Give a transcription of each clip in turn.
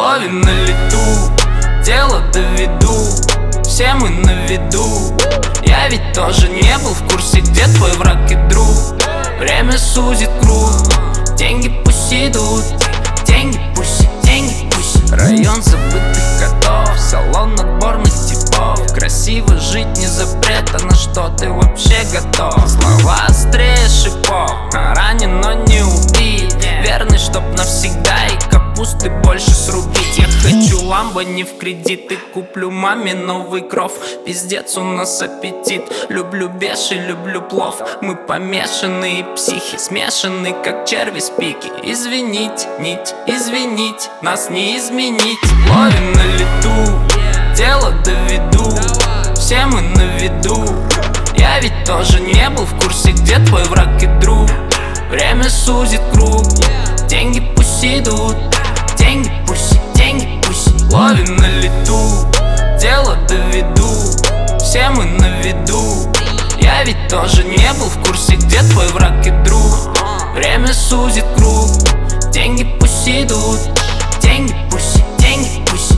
Ловим на лету, дело доведу, все мы на виду. Я ведь тоже не был в курсе, где твой враг и друг. Время сузит круг, деньги пусть идут, деньги пусть, деньги пусть. Район забытых котов, салон отборных типов. Красиво жить не запрет, а на что ты вообще готов? Слова острее шипов, ранен, но не убит. Верный, чтоб навсегда, и капусты больше срубить. Я хочу ламбо не в кредит, и куплю маме новый кров. Пиздец, у нас аппетит. Люблю беши, люблю плов. Мы помешанные психи, смешанные, как черви с пики. Извинить, нить, извинить, нас не изменить. Ловим на лету, дело доведу, все мы на виду. Я ведь тоже не был в курсе, где твой враг и друг. Время сузит круг, деньги пусть идут, деньги пусть, деньги пусть. Ловим на лету, дело доведу, все мы на виду. Я ведь тоже не был в курсе, где твой враг и друг. Время сузит круг, деньги пусть идут, деньги пусть, деньги пусть.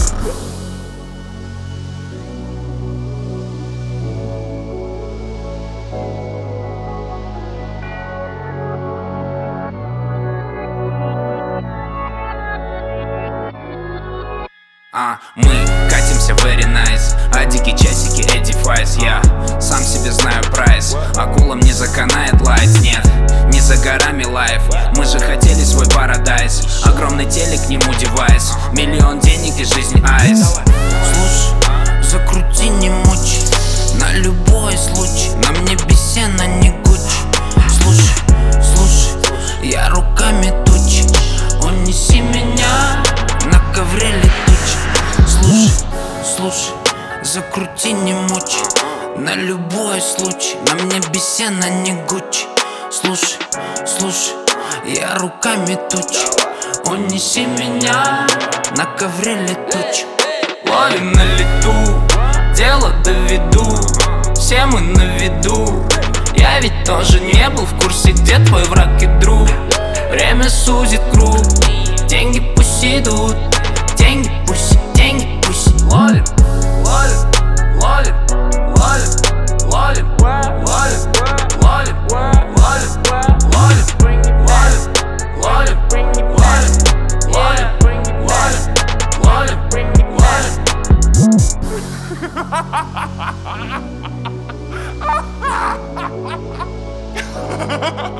Мы катимся very nice, а дикие часики Эдди Файс. Я сам себе знаю прайс, акулам не заканает лайт. Нет, не за горами лайф, мы же хотели свой парадайз. Огромный телек, к нему девайс, миллион денег и жизнь айс. Слушай, закрути, не мучи, на любой случай. На мне бесена, не Гуччи. Слушай, я руками тучи, унеси меня на ковре летучий. Слушай, закрути, не мучи, на любой случай. На мне бесена, не Гуччи. Слушай, я руками тучи, унеси меня на ковре летучем. Ловим на лету, дело доведу, все мы на виду. Я ведь тоже не был в курсе, где твой враг и друг. Время сузит круг, деньги пусть идут, деньги пусть, деньги пусть. Ловим, ловим, ловим, ловим, ловим, ловим, ловим, ловим, ловим, ловим, ловим, ловим, ловим.